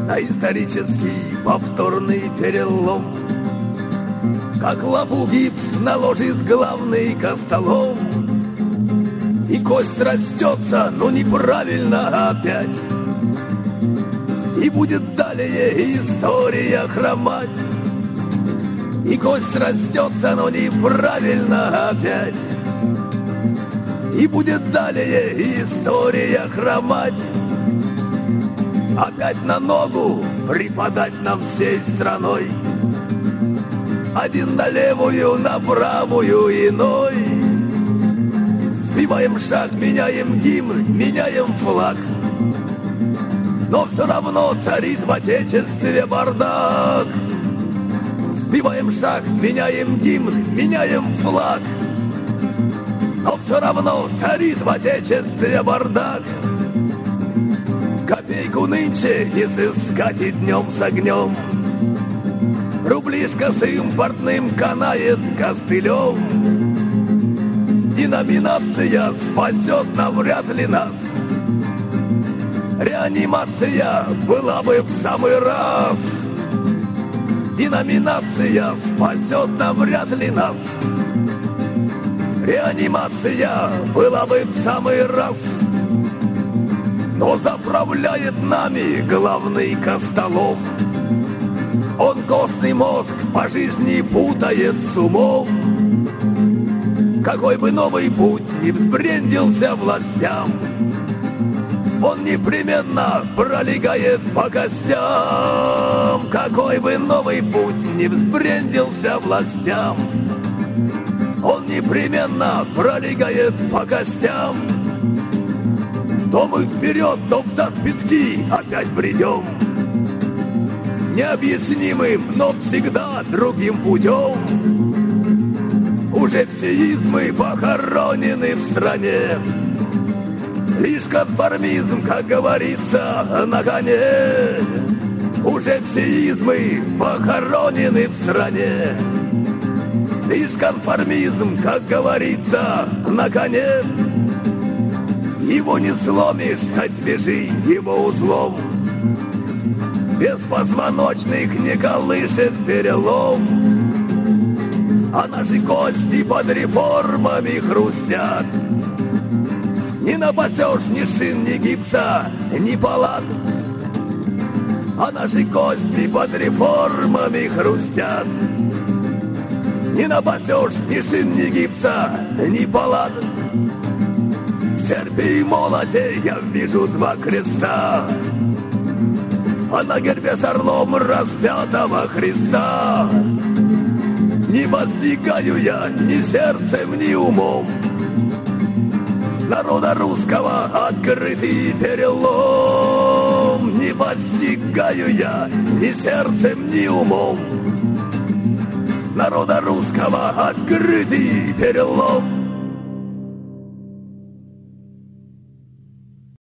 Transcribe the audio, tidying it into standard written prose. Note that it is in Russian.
на исторический повторный перелом. Как лапу гипс наложит главный костолом, и кость растется, но неправильно опять. И будет далее история хромать. И кость растется, но неправильно опять. И будет далее история хромать. Опять на ногу припадать нам всей страной. Один на левую, на правую иной. Сбиваем шаг, меняем гимн, меняем флаг. Но все равно царит в Отечестве бардак. Сбиваем шаг, меняем гимн, меняем флаг. Но все равно царит в Отечестве бардак. Копейку нынче не сыскать и днем с огнем. Рублишка с импортным канает костылем. Деноминация спасет навряд ли нас. Реанимация была бы в самый раз. Деноминация спасет навряд ли нас. Реанимация была бы в самый раз. Но заправляет нами главный костолом. Он костный мозг по жизни путает с умом. Какой бы новый путь ни взбрендился властям, он непременно пролегает по костям. Какой бы новый путь ни взбрендился властям, он непременно пролегает по костям. То мы вперед, то взад пятки опять бредем. Необъяснимым, но всегда другим путем. Уже все измы похоронены в стране. Лишь конформизм, как говорится, на коне. Уже все измы похоронены в стране. Лишь конформизм, как говорится, на коне. Его не сломишь, хоть вяжи его узлом. Беспозвоночных не колышет перелом. А наши кости под реформами хрустят. Не напасешь ни шин, ни гипса, ни палат. А наши кости под реформами хрустят. Не напасешь ни шин, ни гипса, ни палат. В серпе и молоте я вижу два креста, а на гербе с орлом распятого Христа. Не постигаю я ни сердцем, ни умом народа русского открытый перелом. Не постигаю я ни сердцем, ни умом народа русского открытый перелом.